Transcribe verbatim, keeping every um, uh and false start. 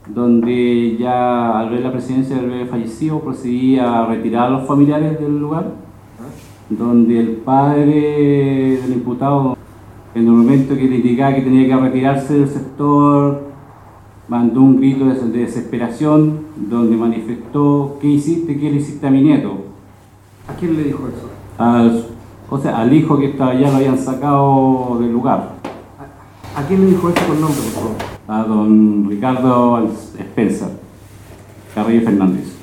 donde ya al ver la presidencia del bebé fallecido procedí a retirar a los familiares del lugar, donde el padre del imputado, en el momento que le indicaba que tenía que retirarse del sector, mandó un grito de desesperación donde manifestó: ¿qué hiciste? ¿Qué le hiciste a mi nieto? ¿A quién le dijo eso? Al, o sea, al hijo que estaba ya lo habían sacado del lugar. ¿A, a quién le dijo eso con nombre, por favor? A don Ricardo Spencer Carrillo Fernández.